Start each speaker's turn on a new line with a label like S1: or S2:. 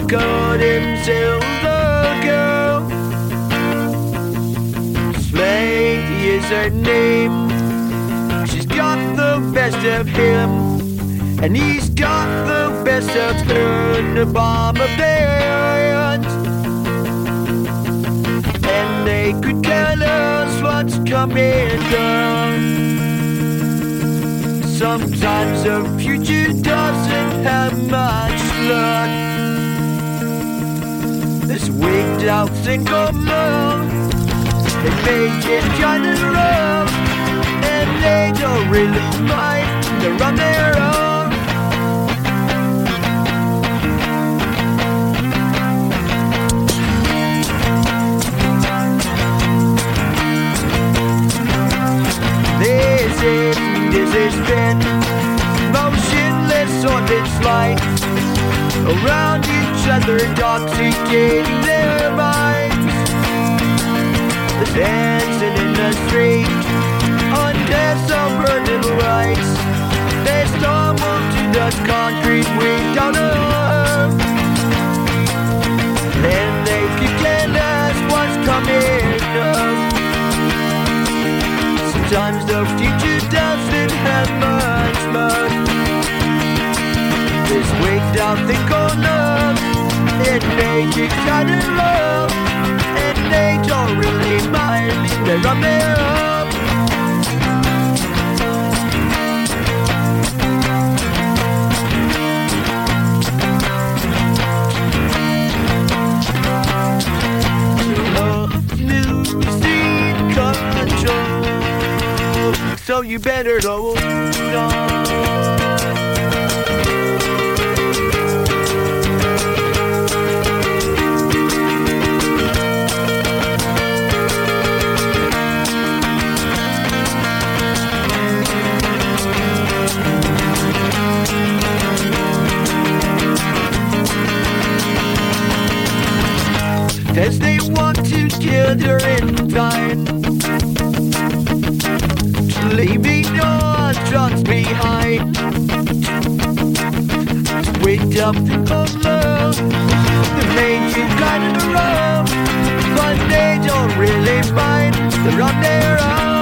S1: called himself a girl. Slade is her name. She's got the best of him, and he's got the best of her in the bomber band. And they could tell us what's coming down. Sometimes the future doesn't have much luck. This wigged out thing called love, they make it kinda rough, and they don't really mind, they're on their own. This has been motionless orbits light around each other, intoxicating their minds. Dancing in the street on death's burning lights. They stumble to the concrete we don't know, and they could tell us what's coming up. Sometimes the future doesn't have much luck. This wigged out thing called love, it makes you kind of love, and they don't really mind, they're on their own. Losing control, so you better hold on. As they walk together in time, leaving no drugs behind. Wake up of love, they make you kind of rough, but they don't really mind, they're on their own.